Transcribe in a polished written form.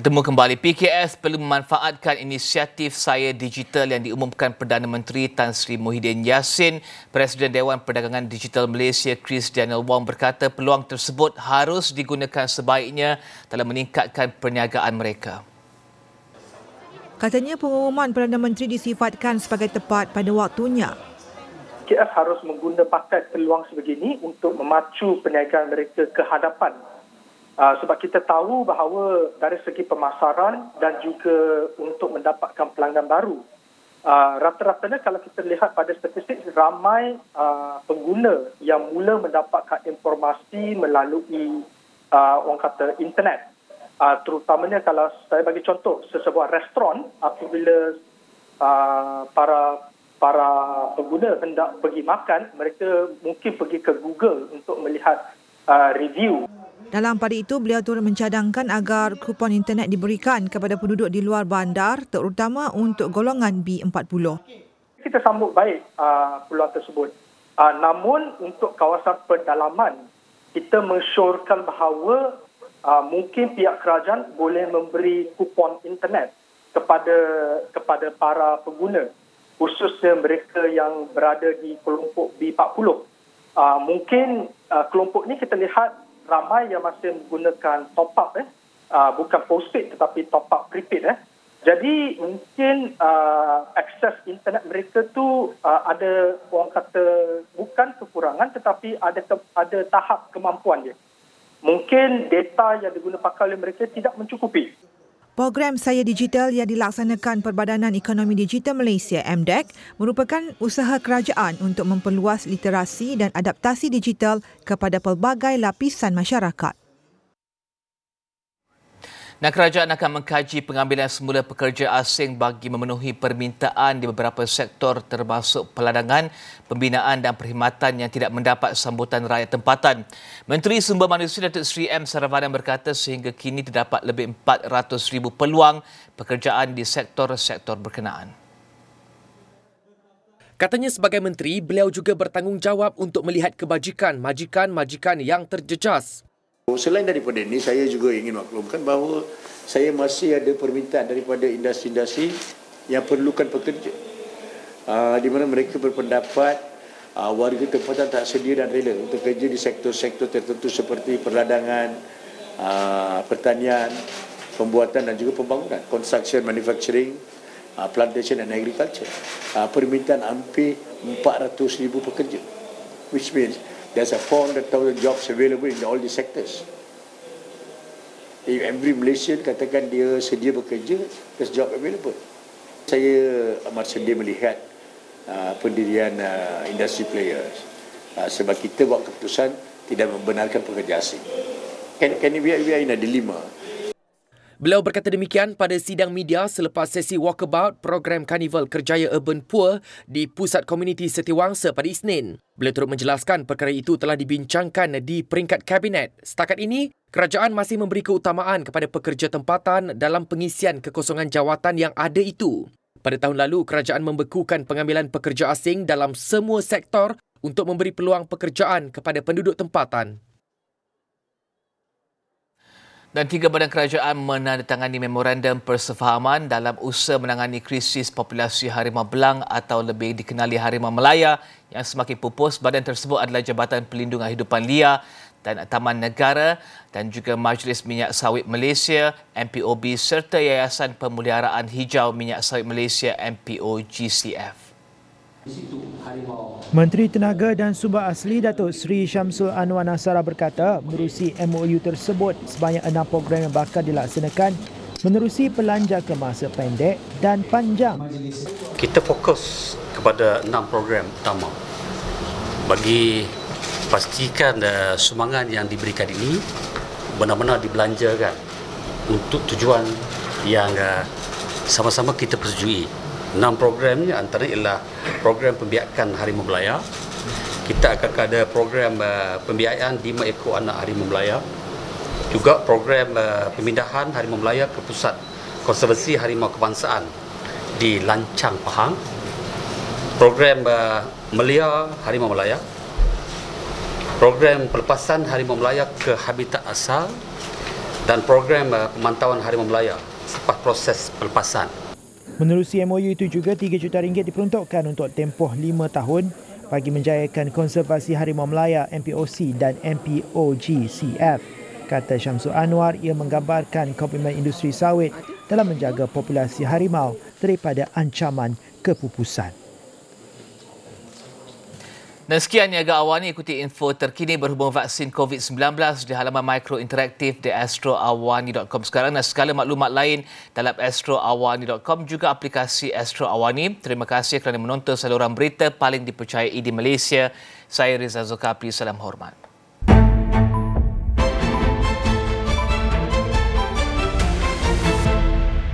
Bertemu kembali, PKS perlu memanfaatkan inisiatif Saya Digital yang diumumkan Perdana Menteri Tan Sri Muhyiddin Yassin. Presiden Dewan Perdagangan Digital Malaysia Chris Daniel Wong berkata peluang tersebut harus digunakan sebaiknya dalam meningkatkan perniagaan mereka. Katanya pengumuman Perdana Menteri disifatkan sebagai tepat pada waktunya. PKS harus pakai peluang sebegini untuk memacu perniagaan mereka ke hadapan. Sebab kita tahu bahawa dari segi pemasaran dan juga untuk mendapatkan pelanggan baru, rata-ratanya kalau kita lihat pada statistik, ramai pengguna yang mula mendapatkan informasi melalui orang kata internet. Terutamanya kalau saya bagi contoh, sesebuah restoran apabila para pengguna hendak pergi makan, mereka mungkin pergi ke Google untuk melihat review. Dalam pada itu, beliau turut mencadangkan agar kupon internet diberikan kepada penduduk di luar bandar, terutama untuk golongan B40. Kita sambut baik peluang tersebut. Namun untuk kawasan pedalaman, kita mensyorkan bahawa mungkin pihak kerajaan boleh memberi kupon internet kepada para pengguna, khususnya mereka yang berada di kelompok B40. Mungkin kelompok ini kita lihat ramai yang masih menggunakan top up, bukan postpaid tetapi top up prepaid. Jadi mungkin akses internet mereka tu ada orang kata bukan kekurangan tetapi ada tahap kemampuan dia. Mungkin data yang digunakan oleh mereka tidak mencukupi. Program Saya Digital yang dilaksanakan Perbadanan Ekonomi Digital Malaysia MDEC merupakan usaha kerajaan untuk memperluas literasi dan adaptasi digital kepada pelbagai lapisan masyarakat. Dan kerajaan akan mengkaji pengambilan semula pekerja asing bagi memenuhi permintaan di beberapa sektor termasuk peladangan, pembinaan dan perkhidmatan yang tidak mendapat sambutan rakyat tempatan. Menteri Sumber Manusia Datuk Seri M. Saravanan berkata sehingga kini terdapat lebih 400,000 peluang pekerjaan di sektor-sektor berkenaan. Katanya sebagai menteri, beliau juga bertanggungjawab untuk melihat kebajikan majikan-majikan yang terjejas. Selain daripada ini, saya juga ingin maklumkan bahawa saya masih ada permintaan daripada industri-industri yang perlukan pekerja. Di mana mereka berpendapat warga tempatan tak sedia dan rela untuk kerja di sektor-sektor tertentu seperti perladangan, pertanian, pembuatan dan juga pembangunan, construction, manufacturing, plantation and agriculture. Permintaan hampir 400,000 pekerja, which means there's a 400,000 jobs available in all these sectors. If every Malaysian katakan dia sedia bekerja, there's job available. Saya amat sedia melihat pendirian industry players. Sebab kita buat keputusan tidak membenarkan pekerja asing. We are in a dilemma. Beliau berkata demikian pada sidang media selepas sesi walkabout program Karnival Kerjaya Urban Poor di Pusat Komuniti Setiawangsa pada Isnin. Beliau turut menjelaskan perkara itu telah dibincangkan di peringkat Kabinet. Setakat ini, kerajaan masih memberi keutamaan kepada pekerja tempatan dalam pengisian kekosongan jawatan yang ada itu. Pada tahun lalu, kerajaan membekukan pengambilan pekerja asing dalam semua sektor untuk memberi peluang pekerjaan kepada penduduk tempatan. Dan 3 badan kerajaan menandatangani memorandum persefahaman dalam usaha menangani krisis populasi harimau belang atau lebih dikenali harimau Melaya yang semakin pupus. Badan tersebut adalah Jabatan Pelindungan Hidupan Liar dan Taman Negara dan juga Majlis Minyak Sawit Malaysia MPOB serta Yayasan Pemeliharaan Hijau Minyak Sawit Malaysia MPOGCF. Menteri Tenaga dan Sumber Asli Datuk Seri Syamsul Anwar Nasara berkata menerusi MOU tersebut sebanyak 6 program yang bakal dilaksanakan menerusi pelanjar ke masa pendek dan panjang. Kita fokus kepada 6 program utama bagi pastikan sumbangan yang diberikan ini benar-benar dibelanjakan untuk tujuan yang sama-sama kita persetujui. 6 programnya antaranya ialah program pembiakan harimau Melaya. Kita akan ada program pembiayaan 5 ekor anak harimau Melaya. Juga program pemindahan harimau Melaya ke Pusat Konservasi Harimau Kebangsaan di Lancang, Pahang. Program melihara harimau Melaya. Program pelepasan harimau Melaya ke habitat asal dan program pemantauan harimau Melaya selepas proses pelepasan. Menerusi MOU itu juga RM3 juta diperuntukkan untuk tempoh 5 tahun bagi menjayakan konservasi harimau Melaya MPOC dan MPOG-CF. Kata Syamsul Anwar, ia menggambarkan komitmen industri sawit dalam menjaga populasi harimau daripada ancaman kepupusan. Dan sekian Niaga Awal ini, ikuti info terkini berhubung vaksin COVID-19 di halaman Mikro Interaktif di astroawani.com sekarang, dan segala maklumat lain dalam astroawani.com, juga aplikasi Astro Awani. Terima kasih kerana menonton saluran berita paling dipercayai di Malaysia. Saya Rizal Zulkafli, salam hormat.